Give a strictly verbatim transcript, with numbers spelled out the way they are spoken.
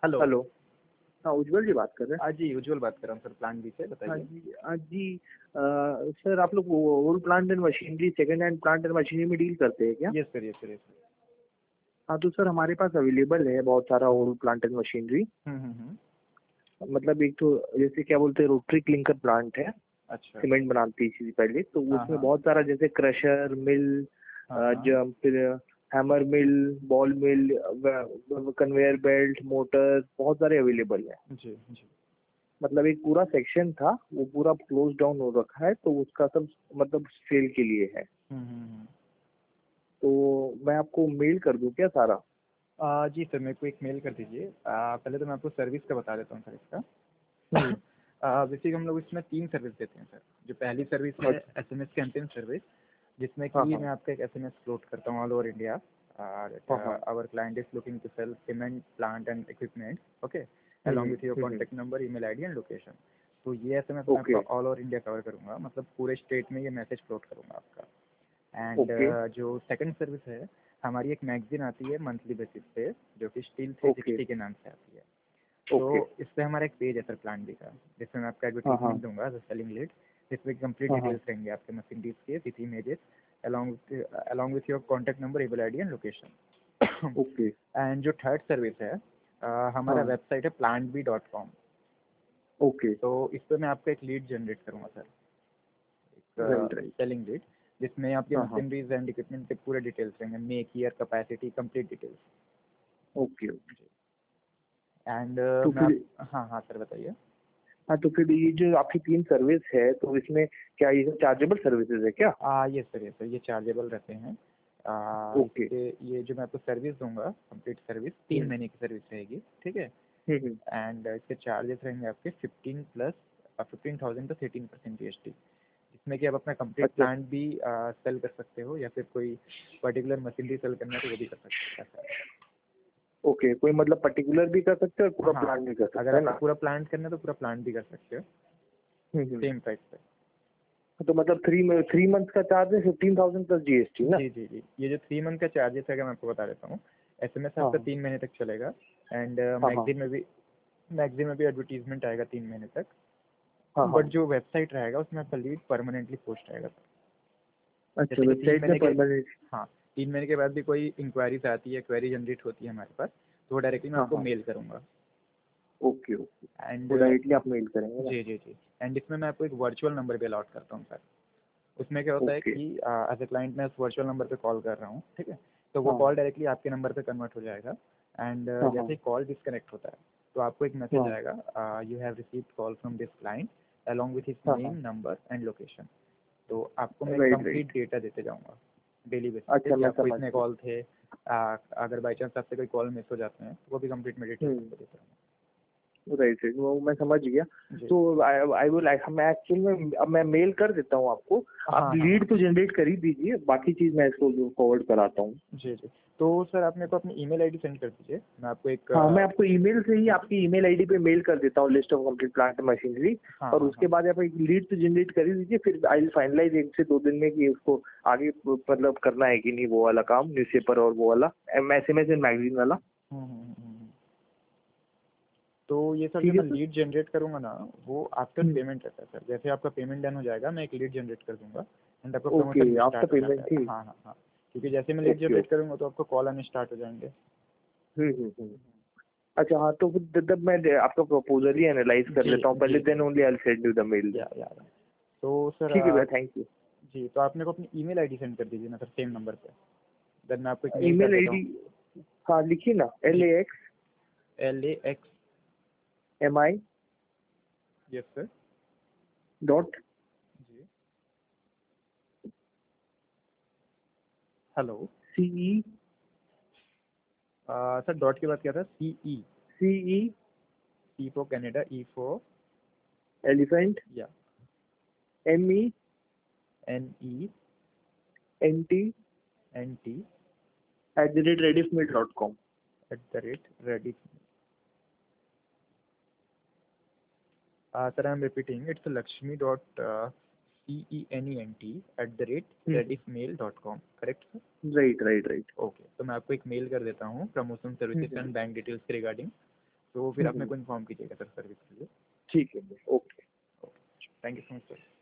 Hello. Hello. हाँ, उज्जवल जी बात कर रहे हैं? हाँ जी, उज्जवल बात कर रहा हूँ सर, प्लान बी से, हाँ बताइए। जी, हाँ जी। अ, सर आप लोग old plant and machinery, second hand plant and machinery में डील करते हैं क्या? Yes sir, yes sir, yes sir. हाँ, तो सर हमारे पास अवेलेबल है बहुत सारा old plant and machinery. Hmm hmm hmm. मतलब एक तो जैसे क्या बोलते हैं, रोटरी क्लिंकर प्लांट है, अच्छा। सीमेंट बनाती थी पहले, तो हाँ उसमें हाँ बहुत सारा जैसे क्रशर मिल, हाँ हाँ। जम फिर hammer mill, ball mill, conveyor belt, motor, बहुत सारे अवेलेबल है। जी जी। मतलब एक पूरा सेक्शन था, वो पूरा क्लोज डाउन हो रखा है, तो उसका सब मतलब सेल के लिए है। हम्म हम्म हम्म। तो मैं आपको मेल कर दूं क्या सारा? आ, जी सर, मेरे को एक मेल कर दीजिए। आ, पहले तो मैं आपको सर्विस का बता देता हूँ सर इसका। हम्म। बेसिक हम लोग इसमें तीन सर्विस देते हैं सर। जो पहली सर्विस है अच्छा। एसएमएस कैंपेन सर्विस, जिसमें हाँ कि हाँ मैं आपका एक एसएमएस फ्लोट करता हूँ ऑल ओवर इंडिया। हाँ हाँ। Our client is looking to sell cement plant and equipment, okay, hmm along with your hmm hmm, contact number, email ID and location. तो ये एसएमएस मैं आपका okay all over India cover करूँगा, मतलब पूरे state में ये मैसेज फ्लोट करूँगा आपका। एंड ओके जो सेकंड सर्विस है, हमारी एक मैगजीन आती है मंथली बेसिस पे, जो कि स्टील थ्री ओके सिक्सटी के नाम से आती है। तो ओके। इस पे हमारा एक पेज है सर प्लान बी का, जिसमें मैं आपका हाँ हाँ एडवर्टीजमेंट दूंगा एज सेलिंग लीड, जिसमें कंप्लीट हाँ हाँ। डिटेल्स रहेंगे आपके मशीनरीज के with images, along along with your contact number, email ID and location. Okay. And जो थर्ड सर्विस है, अ, हमारा हाँ। वेबसाइट है plant B dot com. Okay. तो इस पर मैं आपका एक लीड जनरेट करूँगा सर, राइट एक राइट। सेलिंग लीड, जिसमें आपके हाँ हाँ। मशीनरीज एंड इक्विपमेंट के पूरे डिटेल्स रहेंगे, make, year, capacity, complete details. Okay okay. And तो मैं फिर, आप, हाँ हाँ सर बताइए। हाँ तो फिर ये जो आपकी तीन सर्विस है, तो इसमें क्या ये चार्जेबल सर्विसेज है क्या? आ, ये सर, ये सर, ये चार्जेबल रहते हैं। Ah, okay. इसके ये जो मैं आपको सर्विस दूंगा, कंप्लीट सर्विस तीन हम्म महीने की सर्विस रहेगी, ठीक है। हम्म हम्म, एंड इसके चार्जेस रहेंगे आपके फिफ्टीन प्लस फिफ्टीन थाउजेंड तो thirteen percent G S T, जिसमें कि आप अपना कंप्लीट अच्छा। प्लांट भी सेल कर सकते हो, या फिर कोई पर्टिकुलर मशीनरी सेल करना है तो वो भी कर सकते हो ऐसा। ओके, कोई मतलब पर्टिकुलर भी कर सकते हैं और पूरा हाँ, प्लान भी कर अगर सकते हैं आपको ना? पूरा प्लांट करना है तो पूरा प्लांट भी कर सकते हो, हम्म हम्म। सेम प्राइस पे। तो मतलब थ्री थ्री मंथ का चार्ज है फिफ्टीन थाउजेंड प्लस जीएसटी ना? जी जी जी, ये जो थ्री मंथ का चार्जेस है, मैं आपको बता देता हूँ। एस एम एस हाँ आपका तीन महीने तक चलेगा, एंड हाँ हाँ मैगजीन में भी मैगजीन में भी एडवर्टीजमेंट आएगा तीन महीने तक। हाँ हाँ। बट जो वेबसाइट रहेगा उसमें आपका लीड परमानेंटली पोस्ट रहेगा। अच्छा, जैसे कि तीन वेबसाइट में महीने के, परमानेंट। हाँ, तीन महीने के बाद भी कोई इंक्वायरीज आती है, क्वेरी जनरेट होती है हमारे पास, तो वो डायरेक्टली मैं हाँ आपको हाँ। मेल करूँगा। Okay okay. एंड वो डायरेक्टली आप मेल करेंगे ना? जी जी जी, एंड इसमें मैं आपको एक वर्चुअल नंबर भी अलॉट करता हूँ सर। उसमें क्या होता है ओके। कि एज ए क्लाइंट मैं उस वर्चुअल नंबर पे कॉल कर रहा हूँ, ठीक है, तो वो हाँ कॉल डायरेक्टली आपके नंबर पे कन्वर्ट हो जाएगा। एंड हाँ हाँ जैसे ही कॉल डिस्कनेक्ट होता है, तो आपको एक मैसेज हाँ आएगा, you have received call from this client along with his हाँ हाँ। Name, number and location. तो आपको मैं राइट कंप्लीट राइट। डेटा देते जाऊँगा डेली बेसिस पे, अच्छा, कि मैं आपको समझ इतने गया। कॉल थे। आ, अगर बाई चांस आपसे कोई कॉल मिस हो जाते हैं, तो वो भी कंप्लीट मैं डिटेल्स हम्म। आपको देता रहूँगा। राइट राइट, वो मैं समझ गया। जी। तो आई विल, मैं एक्चुअल में अब मैं मेल कर देता हूँ आपको। आप हाँ हाँ हाँ। लीड तो जनरेट कर ही दीजिए, बाकी चीज मैं इसको फॉरवर्ड कराता हूँ। जी जी, तो सर आप मेरे को अपनी ईमेल आईडी सेंड कर दीजिए, मैं आपको एक हाँ, मैं अ, आपको ईमेल से ही आपकी ईमेल आईडी पे मेल कर देता हूँ list of complete plant machinery. हाँ और हाँ उसके हाँ। बाद आप एक लीड तो जनरेट कर ही दीजिए, फिर आई विल फाइनलाइज एक से दो दिन में कि उसको आगे मतलब करना है कि नहीं, वो वाला काम न्यूज़पेपर और वो वाला S M S and magazine वाला। हम्म हम्म हम्म हम्म। तो ये सर जो ठीक है मैं सर। लीड जनरेट करूँगा ना, वो आफ्टर हम्म, पेमेंट रहता है सर। जैसे आपका पेमेंट डन हो जाएगा, मैं एक लीड जनरेट कर दूंगा, एंड आपका ओके, प्रमोशन भी आफ्टर स्टार्ट हो जाता पेमेंट, है। ठीक। हाँ हाँ हाँ, क्योंकि जैसे मैं लीड ओके जनरेट ओके। करूँगा तो आपको कॉल आने स्टार्ट हो जाएंगे। हम्म हम्म हम्म। अच्छा हाँ, तो फिर तब मैं आपका प्रपोजल ही एनालाइज कर जी लेता हूँ जी पहले, देन जी। Only I will send you the mail या देन। या या। तो सर ठीक है आ, भैया, थैंक यू। जी, तो आप मेरे को अपनी ईमेल आईडी सेंड कर दीजिए ना सर, सेम नंबर पे, देन मैं आपको एक मेल कर ईमेल देता आईडी, हूँ। हाँ लिखिए ना, L G, A X L A X, M I yes sir. Dot G, hello. C E sir dot के बाद क्या था? C E, C E C for Canada, E for, elephant, या, M E N E N T N T at the rate Rediffmail dot com. At the rate ready. Sir I am repeating, it's Lakshmi dot C E N E N T at the rate Rediff mail dot com, correct sir? Right right right. Okay, तो मैं आपको एक mail कर देता हूँ promotion services and bank details के regarding. तो फिर आप हम्म, मेरे को इन्फॉर्म कीजिएगा सर सर्विस के लिए। ठीक है, okay. Thank you so much sir.